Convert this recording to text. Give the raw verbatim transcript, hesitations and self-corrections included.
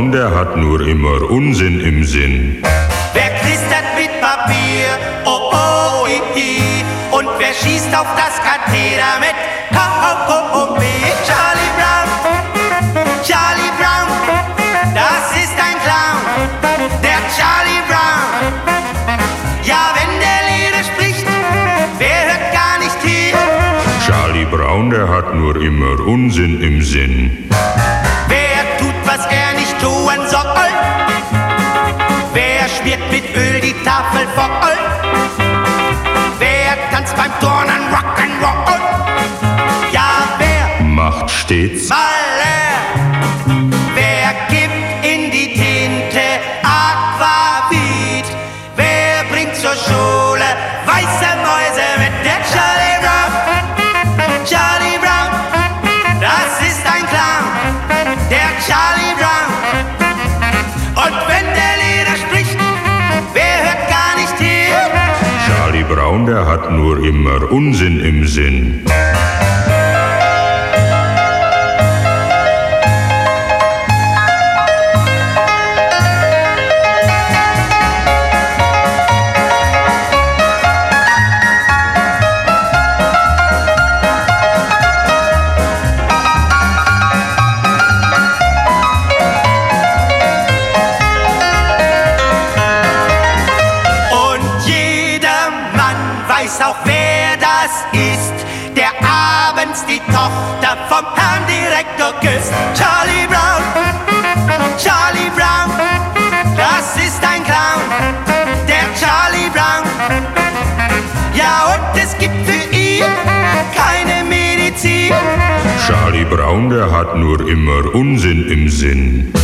Brown, der hat nur immer Unsinn im Sinn. Wer knistert mit Papier, oh oh, i, i. Und wer schießt auf das Katheder mit K O B? Charlie Brown, Charlie Brown, das ist ein Clown, der Charlie Brown. Ja, wenn der Lehrer spricht, wer hört gar nicht hier? Charlie Brown, der hat nur immer Unsinn im Sinn. Wer tut, was er nicht tun soll? Wer schmiert mit Öl die Tafel voll? Wer tanzt beim Turnen Rock'n'Roll? Ja, wer macht stets Maler? Wer gibt in die Tinte Aquavit? Wer bringt zur Schule weiße Mäuse mit? Der Charlie Brown, Charlie Brown, das ist ein Clown, der Charlie Brown. Und wenn der Lehrer spricht, wer hört gar nicht hier? Charlie Brown, der hat nur immer Unsinn im Sinn. Auch wer das ist, der abends die Tochter vom Herrn Direktor küsst. Charlie Brown, Charlie Brown, das ist ein Clown, der Charlie Brown. Ja, und es gibt für ihn keine Medizin. Charlie Brown, der hat nur immer Unsinn im Sinn.